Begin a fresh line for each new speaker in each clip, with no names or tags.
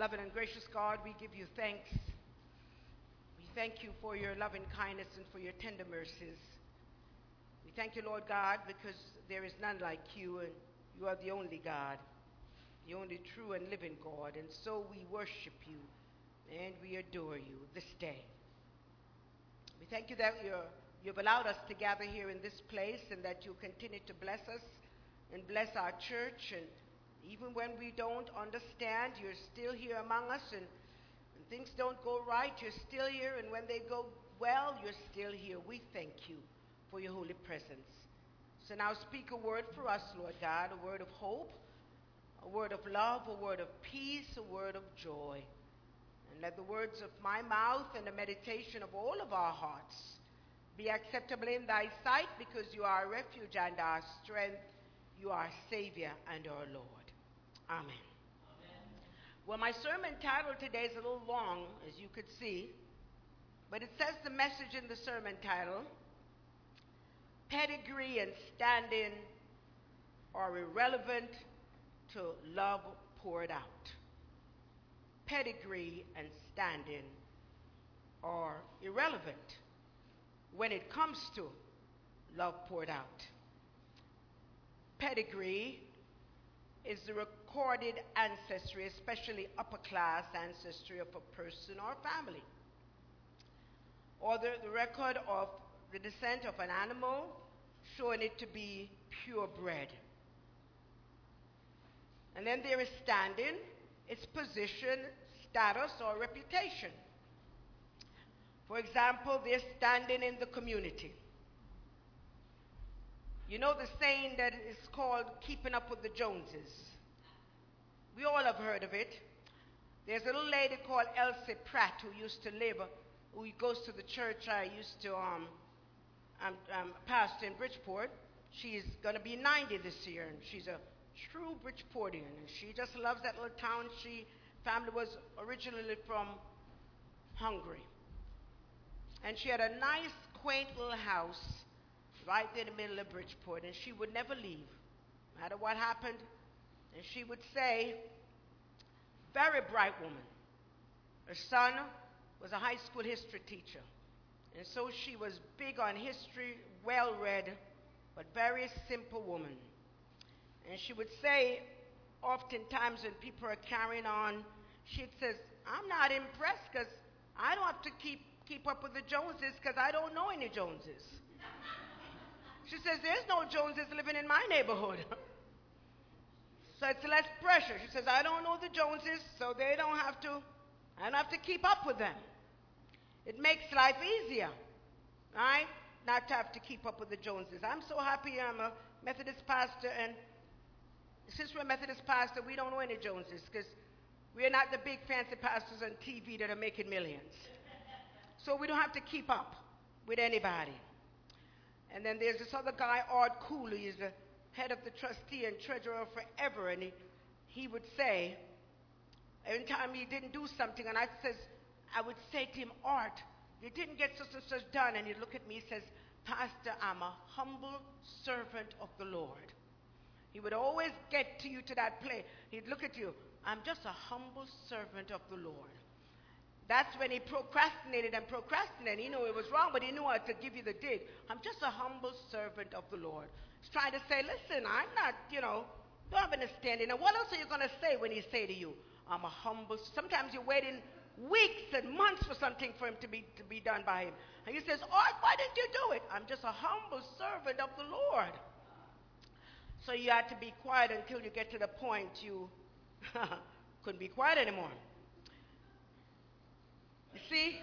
Loving and gracious God, we give you thanks. We thank you for your loving kindness and for your tender mercies. We thank you, Lord God, because there is none like you, and you are the only God, the only true and living God. And so we worship you and we adore you this day. We thank you that you've allowed us to gather here in this place, and that you continue to bless us and bless our church. And even when we don't understand, you're still here among us. And when things don't go right, you're still here. And when they go well, you're still here. We thank you for your holy presence. So now speak a word for us, Lord God, a word of hope, a word of love, a word of peace, a word of joy. And let the words of my mouth and the meditation of all of our hearts be acceptable in thy sight, because you are our refuge and our strength. You are our Savior and our Lord. Amen. Amen. Well, my sermon title today is a little long, as you could see, but it says the message in the sermon title: pedigree and stand-in are irrelevant to love poured out. Pedigree and stand-in are irrelevant when it comes to love poured out. Pedigree is the recorded ancestry, especially upper class ancestry, of a person or family, or the record of the descent of an animal, showing it to be purebred. And then there is standing, its position, status, or reputation. For example, their standing in the community. You know the saying that is called keeping up with the Joneses. We all have heard of it. There's a little lady called Elsie Pratt who used to live, who goes to the church I used to pastor in Bridgeport. She's going to be 90 this year, and she's a true Bridgeportian, and she just loves that little town. Family was originally from Hungary. And she had a nice, quaint little house right there in the middle of Bridgeport, and she would never leave, no matter what happened. And she would say, very bright woman. Her son was a high school history teacher, and so she was big on history, well-read, but very simple woman. And she would say, oftentimes when people are carrying on, she says, I'm not impressed because I don't have to keep up with the Joneses because I don't know any Joneses. She says, there's no Joneses living in my neighborhood. So it's less pressure. She says, I don't know the Joneses, so I don't have to keep up with them. It makes life easier, right? Not to have to keep up with the Joneses. I'm so happy I'm a Methodist pastor, and since we're a Methodist pastor, we don't know any Joneses because we're not the big fancy pastors on TV that are making millions. So we don't have to keep up with anybody. And then there's this other guy, Art Cooley. He's the head of the trustee and treasurer forever. And he would say, every time he didn't do something, and I would say to him, Art, you didn't get such and such done. And he'd look at me, he says, Pastor, I'm a humble servant of the Lord. He would always get to you to that place. He'd look at you, I'm just a humble servant of the Lord. That's when he procrastinated. He knew it was wrong, but he knew how to give you the dig. I'm just a humble servant of the Lord. He's trying to say, listen, I'm not, don't have any standing. And what else are you going to say when he say to you, I'm a humble? Sometimes you're waiting weeks and months for something for him to be done by him. And he says, Art, why didn't you do it? I'm just a humble servant of the Lord. So you had to be quiet until you get to the point you couldn't be quiet anymore. You see?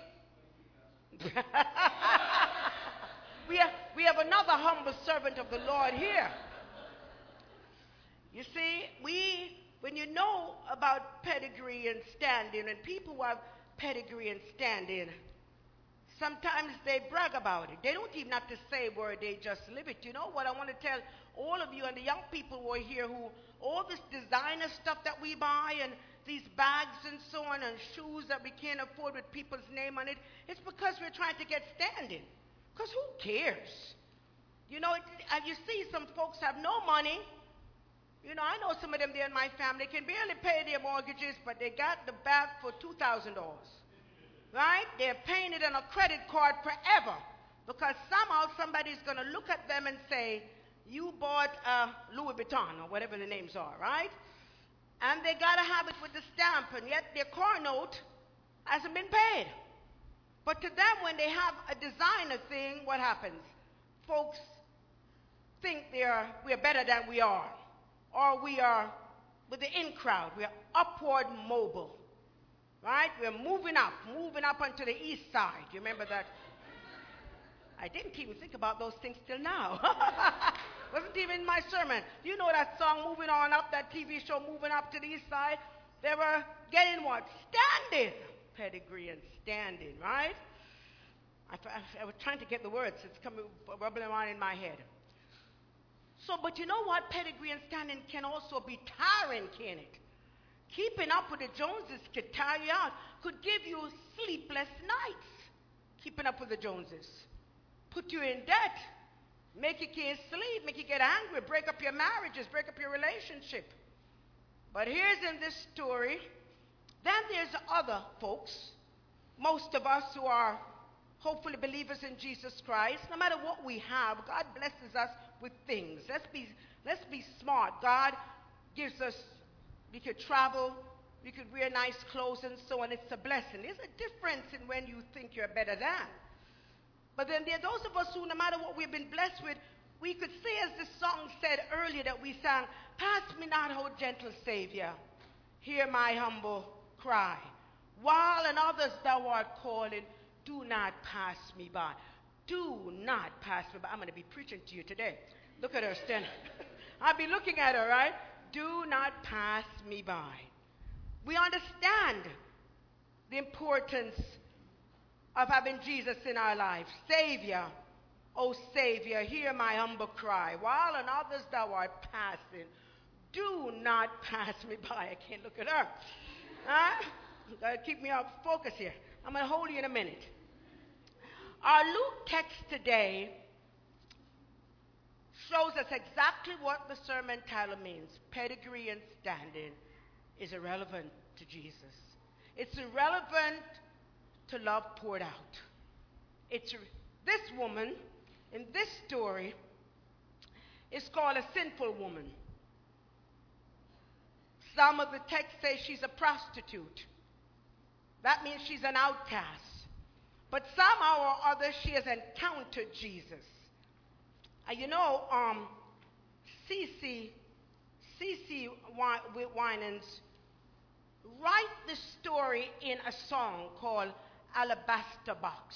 we have another humble servant of the Lord here. You see, when you know about pedigree and stand-in, and people who have pedigree and stand-in, sometimes they brag about it. They don't even have to say a word, they just live it. You know what I want to tell all of you and the young people who are here, who all this designer stuff that we buy and these bags and so on and shoes that we can't afford with people's name on it, it's because we're trying to get standing. Because who cares? You know, you see some folks have no money, You know, I know some of them there in my family can barely pay their mortgages, but they got the bag for $2,000. Right? They're paying it on a credit card forever because somehow somebody's going to look at them and say, you bought Louis Vuitton or whatever the names are, right? And they got to have it with the stamp, and yet their car note hasn't been paid. But to them, when they have a designer thing, what happens? Folks think we're better than we are, or we are with the in crowd. We are upward mobile, right? We're moving up onto the east side. You remember that? I didn't even think about those things till now. Wasn't even in my sermon. You know that song, Moving On Up, that TV show, Moving Up to the East Side? They were getting what? Standing. Pedigree and standing, right? I was trying to get the words. It's coming, rubbing around in my head. So, but you know what? Pedigree and standing can also be tiring, can it? Keeping up with the Joneses could tire you out, could give you sleepless nights. Keeping up with the Joneses. Put you in debt. Make you can't sleep, make you get angry, break up your marriages, break up your relationship. But here's in this story, then there's other folks, most of us who are hopefully believers in Jesus Christ. No matter what we have, God blesses us with things. Let's be smart. God gives us, we could travel, we could wear nice clothes and so on. It's a blessing. There's a difference in when you think you're better than. But then there are those of us who, no matter what we've been blessed with, we could say, as the song said earlier that we sang, pass me not, O gentle Savior, hear my humble cry. While and others thou art calling, do not pass me by. Do not pass me by. I'm going to be preaching to you today. Look at her standing. I'll be looking at her, right? Do not pass me by. We understand the importance of having Jesus in our lives. Savior, O Savior, hear my humble cry. While on others thou art passing, do not pass me by. I can't look at her. Keep me up focus here. I'm going to hold you in a minute. Our Luke text today shows us exactly what the sermon title means. Pedigree and standing is irrelevant to Jesus. It's irrelevant to love poured out. This woman in this story is called a sinful woman. Some of the text say she's a prostitute. That means she's an outcast. But somehow or other she has encountered Jesus. C.C. Winans write the story in a song called Alabaster Box.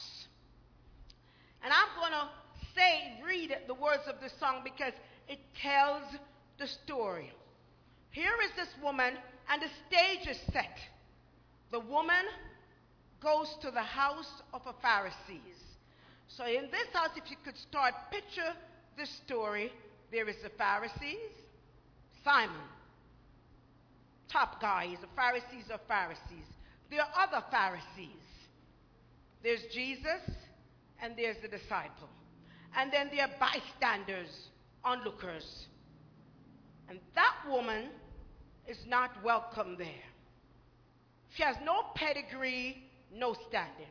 And I'm going to read the words of the song because it tells the story. Here is this woman, and the stage is set. The woman goes to the house of a Pharisees. So in this house, if you could start, picture this story. There is the Pharisees, Simon, top guy. He's a Pharisees of Pharisees. There are other Pharisees. There's Jesus, and there's the disciple. And then there are bystanders, onlookers. And that woman is not welcome there. She has no pedigree, no standing.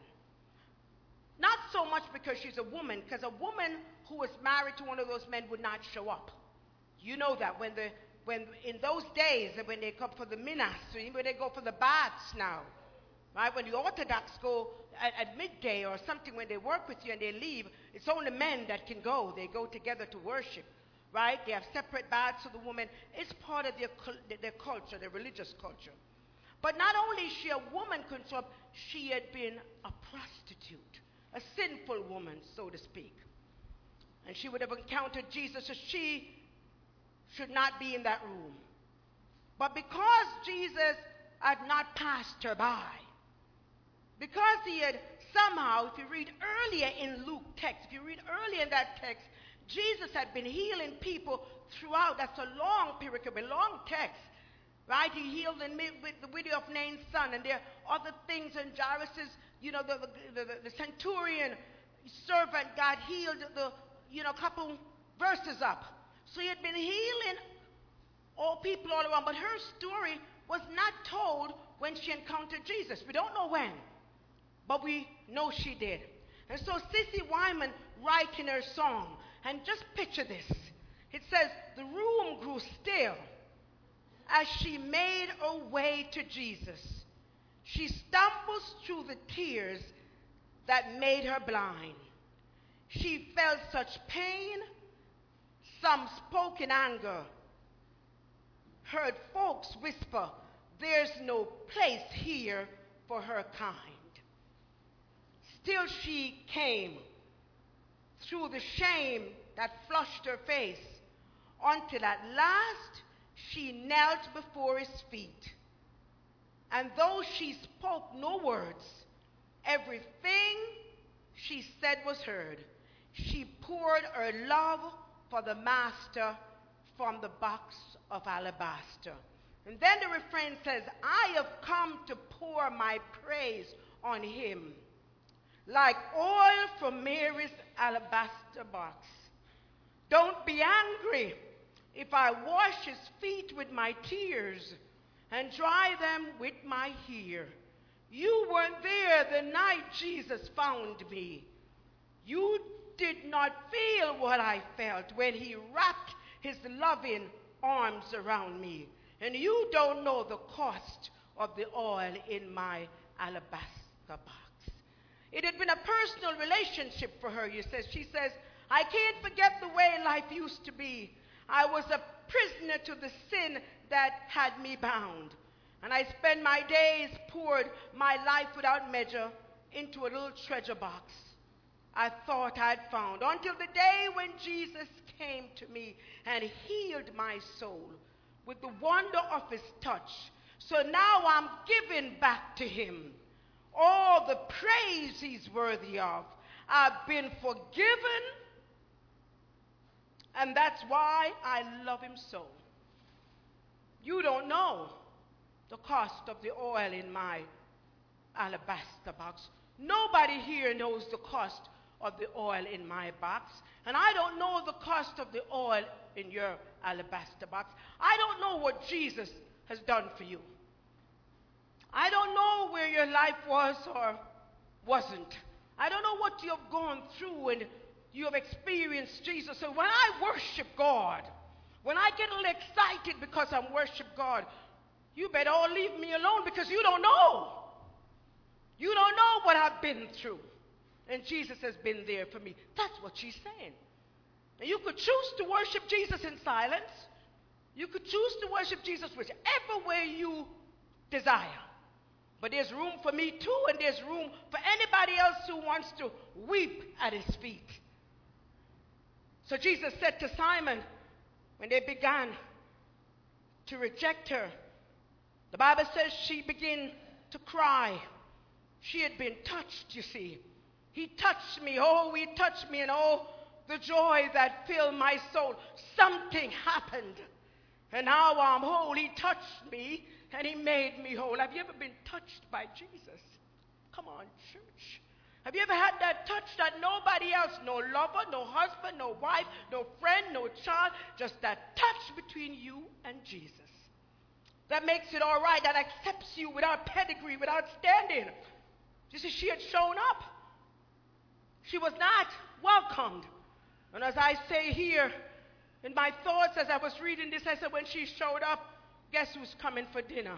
Not so much because she's a woman, because a woman who was married to one of those men would not show up. You know that when in those days, when they come for the minas, when they go for the baths now, right? When the Orthodox go at midday or something, when they work with you and they leave, it's only men that can go. They go together to worship, right? They have separate baths for the woman. It's part of their culture, their religious culture. But not only is she a woman couldn't show up, she had been a prostitute, a sinful woman, so to speak. And she would have encountered Jesus, so she should not be in that room. But because Jesus had not passed her by, because he had somehow, if you read earlier in Luke text, if you read earlier in that text, Jesus had been healing people throughout. That's a long period, a long text, right? He healed with the widow of Nain's son, and there are other things. And Jairus' the centurion servant got healed, a couple verses up. So he had been healing all people all around. But her story was not told when she encountered Jesus. We don't know when, but we know she did. And so Sissy Wyman writes in her song, and just picture this. It says, the room grew still as she made her way to Jesus. She stumbles through the tears that made her blind. She felt such pain, some spoke in anger, heard folks whisper, there's no place here for her kind. Still she came through the shame that flushed her face, until at last she knelt before his feet. And though she spoke no words, everything she said was heard. She poured her love for the master from the box of alabaster. And then the refrain says, I have come to pour my praise on him, like oil from Mary's alabaster box. Don't be angry if I wash his feet with my tears and dry them with my hair. You weren't there the night Jesus found me. You did not feel what I felt when he wrapped his loving arms around me. And you don't know the cost of the oil in my alabaster box. It had been a personal relationship for her, She says, I can't forget the way life used to be. I was a prisoner to the sin that had me bound. And I spent my days, poured my life without measure into a little treasure box I thought I'd found, until the day when Jesus came to me and healed my soul with the wonder of his touch. So now I'm giving back to him all the praise he's worthy of. I've been forgiven, and that's why I love him so. You don't know the cost of the oil in my alabaster box. Nobody here knows the cost of the oil in my box. And I don't know the cost of the oil in your alabaster box. I don't know what Jesus has done for you. I don't know where your life was or wasn't. I don't know what you have gone through and you have experienced Jesus. So when I worship God, when I get a little excited because I'm worship God, you better all leave me alone, because you don't know. You don't know what I've been through. And Jesus has been there for me. That's what she's saying. And you could choose to worship Jesus in silence. You could choose to worship Jesus whichever way you desire. But there's room for me too, and there's room for anybody else who wants to weep at his feet. So Jesus said to Simon, when they began to reject her, the Bible says she began to cry. She had been touched, you see. He touched me, oh, he touched me, and oh, the joy that filled my soul. Something happened, and now I'm whole. He touched me, and he made me whole. Have you ever been touched by Jesus? Come on, church. Have you ever had that touch that nobody else, no lover, no husband, no wife, no friend, no child, just that touch between you and Jesus? That makes it all right, that accepts you without pedigree, without standing. You see, she had shown up. She was not welcomed. And as I say here, in my thoughts as I was reading this, I said, when she showed up, guess who's coming for dinner?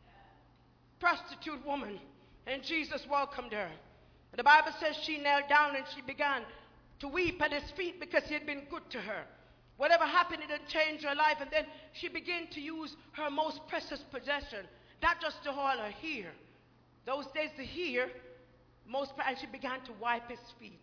Prostitute woman. And Jesus welcomed her. And the Bible says she knelt down and she began to weep at his feet because he had been good to her. Whatever happened, it had changed her life. And then she began to use her most precious possession, not just to haul her hair. Those days, the hair, and she began to wipe his feet.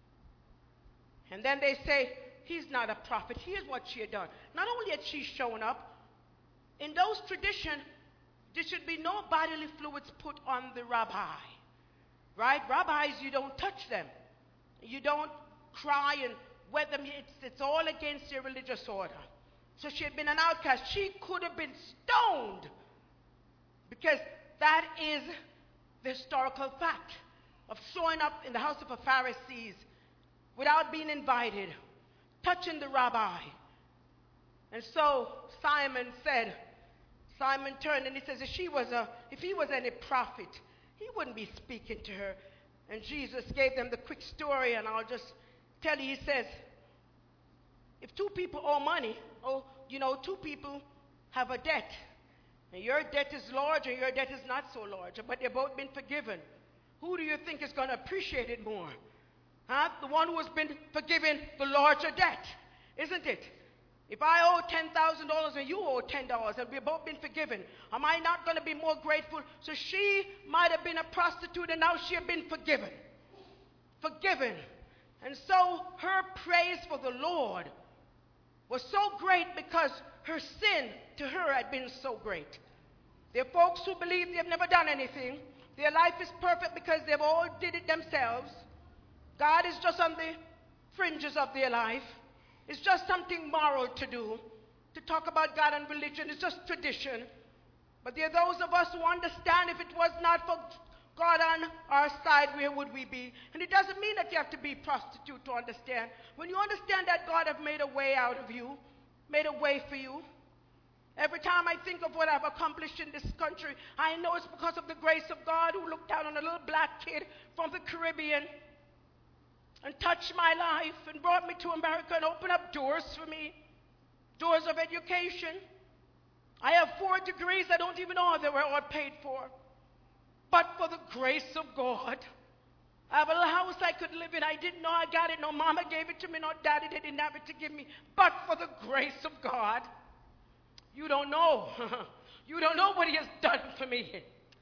And then they say, he's not a prophet. Here's what she had done. Not only had she shown up, in those traditions, there should be no bodily fluids put on the rabbi. Right? Rabbis, you don't touch them. You don't cry and wet them. It's all against their religious order. So she had been an outcast. She could have been stoned, because that is the historical fact of showing up in the house of the Pharisees without being invited, touching the rabbi. And so Simon turned and he says, if he was any prophet, he wouldn't be speaking to her. And Jesus gave them the quick story, and I'll just tell you, he says, if two people owe money, two people have a debt, and your debt is large and your debt is not so large, but they've both been forgiven. Who do you think is going to appreciate it more? Huh? The one who has been forgiven the larger debt, isn't it? If I owe $10,000 and you owe $10 and we've both been forgiven, am I not going to be more grateful? So she might have been a prostitute and now she had been forgiven. Forgiven. And so her praise for the Lord was so great because her sin to her had been so great. There are folks who believe they've never done anything. Their life is perfect because they've all did it themselves. God is just on the fringes of their life. It's just something moral to do. To talk about God and religion is just tradition. But there are those of us who understand if it was not for God on our side, where would we be? And it doesn't mean that you have to be a prostitute to understand. When you understand that God has made a way out of you, made a way for you, every time I think of what I've accomplished in this country, I know it's because of the grace of God who looked down on a little black kid from the Caribbean and touched my life and brought me to America and opened up doors for me, doors of education. I have 4 degrees I don't even know they were all paid for. But for the grace of God, I have a little house I could live in. I didn't know I got it. No mama gave it to me. No daddy, they didn't have it to give me. But for the grace of God, you don't know. You don't know what he has done for me.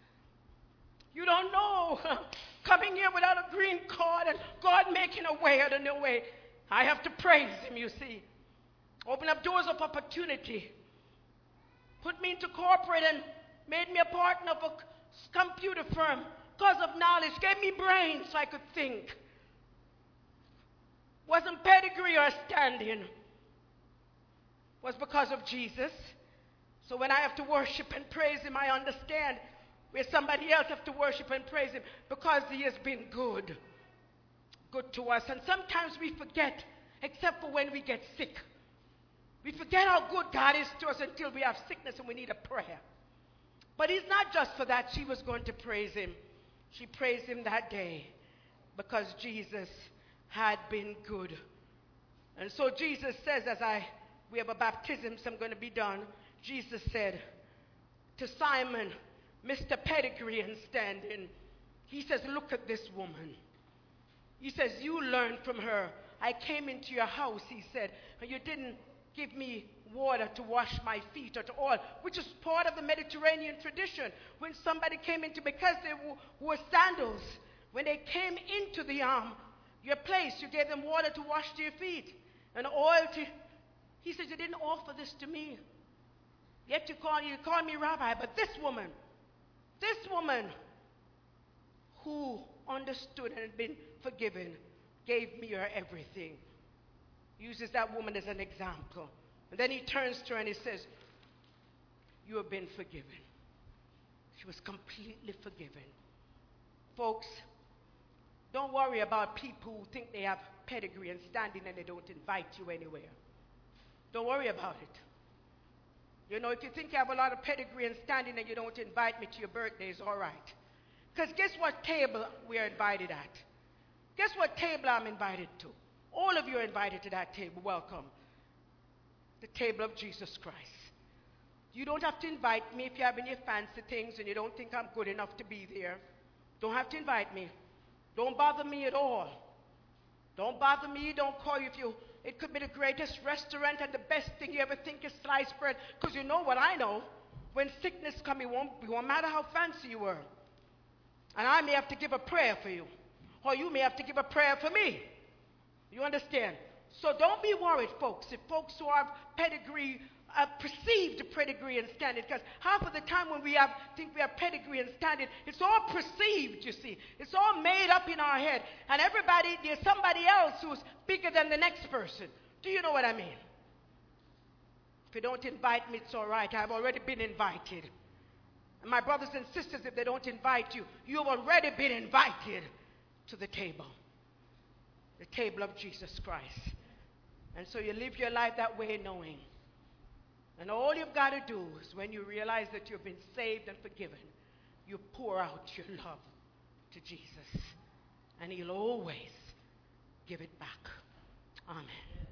You don't know. Coming here without a green card and God making a way out of no way. I have to praise him, you see. Open up doors of opportunity. Put me into corporate and made me a partner of a computer firm because of knowledge. Gave me brains so I could think. Wasn't pedigree or standing. Was because of Jesus. So when I have to worship and praise him, I understand where somebody else have to worship and praise him because he has been good. Good to us. And sometimes we forget, except for when we get sick. We forget how good God is to us until we have sickness and we need a prayer. But it's not just for that she was going to praise him. She praised him that day because Jesus had been good. And so Jesus says, we have a baptism, so I'm going to be done. Jesus said to Simon, Mr. Pedigree and standing, he says, look at this woman. He says, you learned from her. I came into your house, he said, and you didn't give me water to wash my feet or to oil, which is part of the Mediterranean tradition. When somebody came into, because they wore sandals, when they came into your place, you gave them water to wash their feet and oil to, he says, you didn't offer this to me. Yet you call me rabbi, but this woman who understood and had been forgiven, gave me her everything. Uses that woman as an example. And then he turns to her and he says, you have been forgiven. She was completely forgiven. Folks, don't worry about people who think they have pedigree and standing and they don't invite you anywhere. Don't worry about it. You know, if you think you have a lot of pedigree and standing and you don't invite me to your birthday, it's all right. Because guess what table we are invited at? Guess what table I'm invited to? All of you are invited to that table. Welcome. The table of Jesus Christ. You don't have to invite me if you're having your fancy things and you don't think I'm good enough to be there. Don't have to invite me. Don't bother me at all. Don't bother me. Don't call you it could be the greatest restaurant and the best thing you ever think is sliced bread. Because you know what I know. When sickness comes, it won't matter how fancy you were. And I may have to give a prayer for you. Or you may have to give a prayer for me. You understand? So don't be worried, folks. If folks who have pedigree, perceived pedigree and standing, because half of the time when we think we have pedigree and standing, it's all perceived, you see. It's all made up in our head. And there's somebody else who's bigger than the next person. Do you know what I mean? If you don't invite me, it's all right. I've already been invited. And my brothers and sisters, if they don't invite you, you've already been invited to the table. The table of Jesus Christ. And so you live your life that way knowing And all you've got to do is when you realize that you've been saved and forgiven, you pour out your love to Jesus. And he'll always give it back. Amen.